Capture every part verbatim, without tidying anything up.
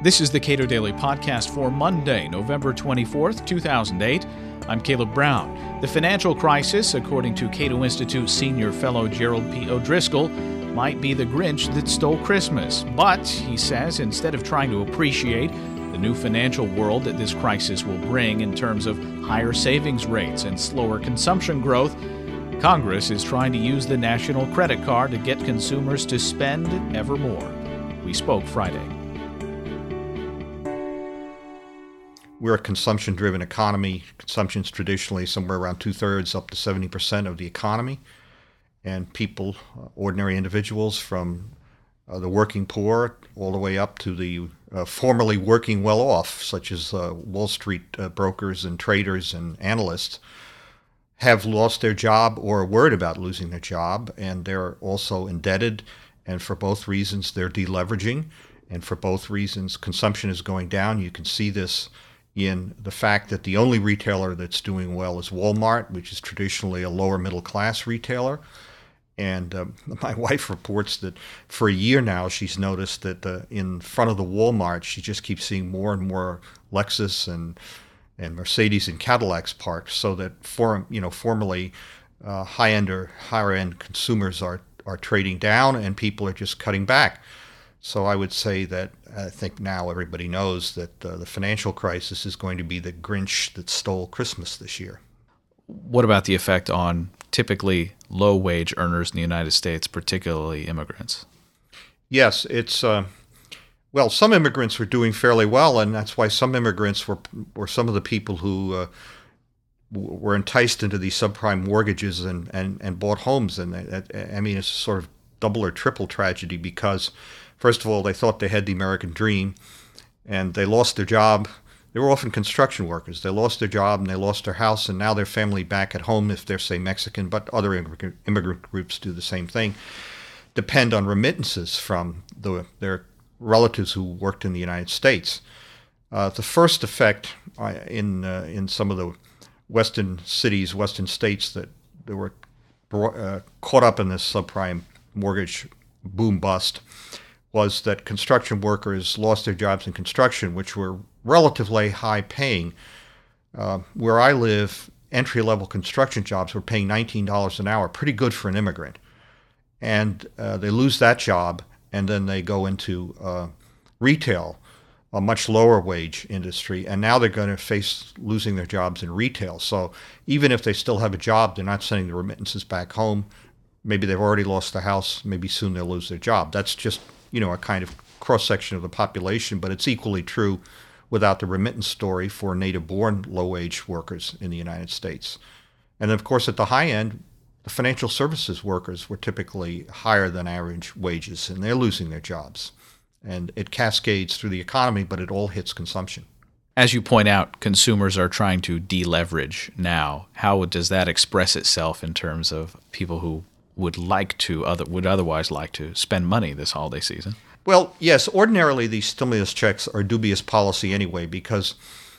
This is the Cato Daily Podcast for Monday, November twenty-fourth, two thousand eight. I'm Caleb Brown. The financial crisis, according to Cato Institute senior fellow Gerald P. O'Driscoll, might be the Grinch that stole Christmas. But, he says, instead of trying to appreciate the new financial world that this crisis will bring in terms of higher savings rates and slower consumption growth, Congress is trying to use the national credit card to get consumers to spend ever more. We spoke Friday. We're a consumption-driven economy. Consumption's traditionally somewhere around two-thirds up to seventy percent of the economy. And people, uh, ordinary individuals from uh, the working poor all the way up to the uh, formerly working well-off, such as uh, Wall Street uh, brokers and traders and analysts, have lost their job or are worried about losing their job. And they're also indebted. And for both reasons, they're deleveraging. And for both reasons, consumption is going down. You can see this in the fact that the only retailer that's doing well is Walmart, which is traditionally a lower middle class retailer. And um, my wife reports that for a year now, she's noticed that uh, in front of the Walmart, she just keeps seeing more and more Lexus and and Mercedes and Cadillacs parked, so that for you know formerly uh, high-end or higher-end consumers are are trading down, and people are just cutting back. So I would say that I think now everybody knows that uh, the financial crisis is going to be the Grinch that stole Christmas this year. What about the effect on typically low-wage earners in the United States, particularly immigrants? Yes, it's uh, well, some immigrants were doing fairly well, and that's why some immigrants were were some of the people who uh, were enticed into these subprime mortgages and, and, and bought homes. And that, I mean, it's sort of double or triple tragedy because, first of all, they thought they had the American dream, and they lost their job. They were often construction workers. They lost their job and they lost their house, and now their family back at home, if they're, say, Mexican, but other immigrant, immigrant groups do the same thing, depend on remittances from the, their relatives who worked in the United States. Uh, the first effect uh, in uh, in some of the western cities, western states that, that were uh, caught up in this subprime mortgage boom bust was that construction workers lost their jobs in construction, which were relatively high paying. Uh, where I live, entry-level construction jobs were paying nineteen dollars an hour, pretty good for an immigrant. And uh, they lose that job, and then they go into uh, retail, a much lower wage industry, and now they're going to face losing their jobs in retail. So even if they still have a job, they're not sending the remittances back home. Maybe they've already lost the house. Maybe soon they'll lose their job. That's just, you know, a kind of cross-section of the population, but it's equally true without the remittance story for native-born low-wage workers in the United States. And of course, at the high end, the financial services workers were typically higher than average wages, and they're losing their jobs. And it cascades through the economy, but it all hits consumption. As you point out, consumers are trying to deleverage now. How does that express itself in terms of people who would like to, other, would otherwise like to spend money this holiday season? Well, yes, ordinarily these stimulus checks are dubious policy anyway, because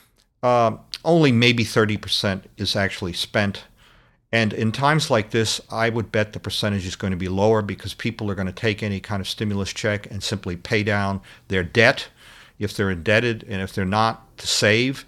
uh, only maybe thirty percent is actually spent. And in times like this, I would bet the percentage is going to be lower because people are going to take any kind of stimulus check and simply pay down their debt if they're indebted, and if they're not, to save.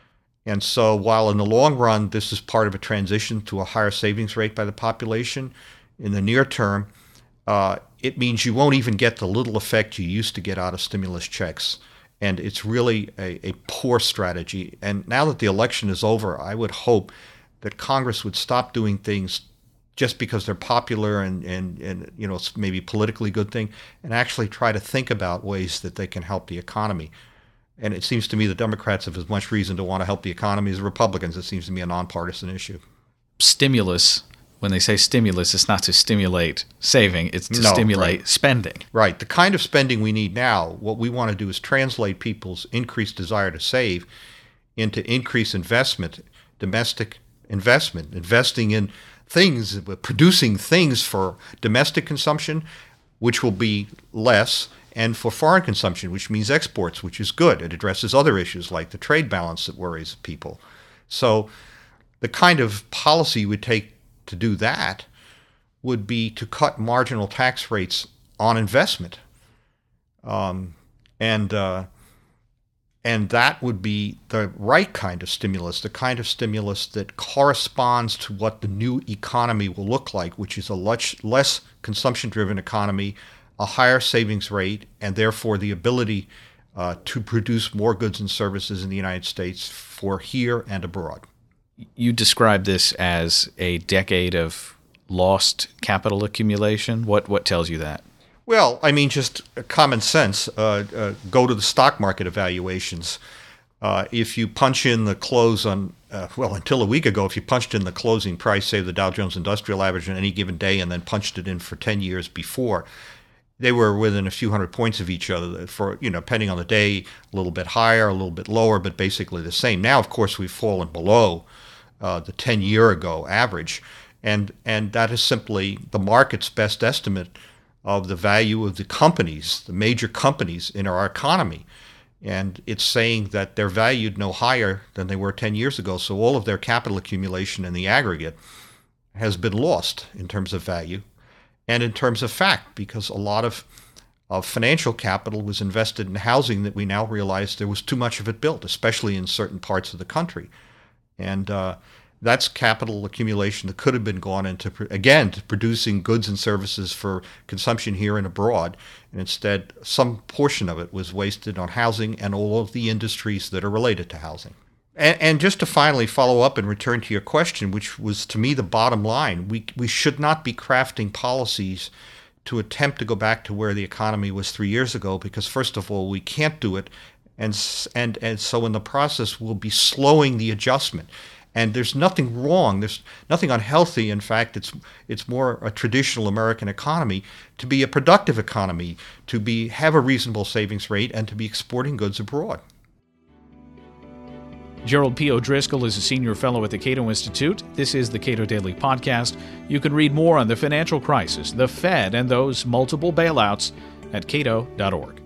And so while in the long run, this is part of a transition to a higher savings rate by the population, in the near term, uh, it means you won't even get the little effect you used to get out of stimulus checks. And it's really a, a poor strategy. And now that the election is over, I would hope that Congress would stop doing things just because they're popular and, and, and you know, maybe politically good thing, and actually try to think about ways that they can help the economy. And it seems to me the Democrats have as much reason to want to help the economy as the Republicans. It seems to me a nonpartisan issue. Stimulus, when they say stimulus, it's not to stimulate saving, it's to no, stimulate right. spending. Right. The kind of spending we need now, what we want to do is translate people's increased desire to save into increased investment, domestic investment, investing in things, producing things for domestic consumption, which will be less, and for foreign consumption, which means exports, which is good. It addresses other issues like the trade balance that worries people. So the kind of policy you would take to do that would be to cut marginal tax rates on investment. Um, and uh, And that would be the right kind of stimulus, the kind of stimulus that corresponds to what the new economy will look like, which is a much less consumption-driven economy, a higher savings rate, and therefore the ability uh, to produce more goods and services in the United States for here and abroad. You describe this as a decade of lost capital accumulation. What what tells you that? Well, I mean, just common sense. Uh, uh, go to the stock market evaluations. Uh, if you punch in the close on, uh, well, until a week ago, if you punched in the closing price, say the Dow Jones Industrial Average on any given day, and then punched it in for ten years before, they were within a few hundred points of each other. For, you know, depending on the day, a little bit higher, a little bit lower, but basically the same. Now, of course, we've fallen below uh, the ten-year ago average, and and that is simply the market's best estimate of the value of the companies, the major companies in our economy. And it's saying that they're valued no higher than they were ten years ago. So all of their capital accumulation in the aggregate has been lost in terms of value and in terms of fact, because a lot of, of financial capital was invested in housing that we now realize there was too much of it built, especially in certain parts of the country. And uh, that's capital accumulation that could have been gone into, again, to producing goods and services for consumption here and abroad. And instead, some portion of it was wasted on housing and all of the industries that are related to housing. And, and just to finally follow up and return to your question, which was to me the bottom line, we we should not be crafting policies to attempt to go back to where the economy was three years ago, because first of all, we can't do it. And, and, and so in the process, we'll be slowing the adjustment. And there's nothing wrong, there's nothing unhealthy. In fact, it's it's more a traditional American economy to be a productive economy, to be have a reasonable savings rate, and to be exporting goods abroad. Gerald P. O'Driscoll is a senior fellow at the Cato Institute. This is the Cato Daily Podcast. You can read more on the financial crisis, the Fed, and those multiple bailouts at cato dot org.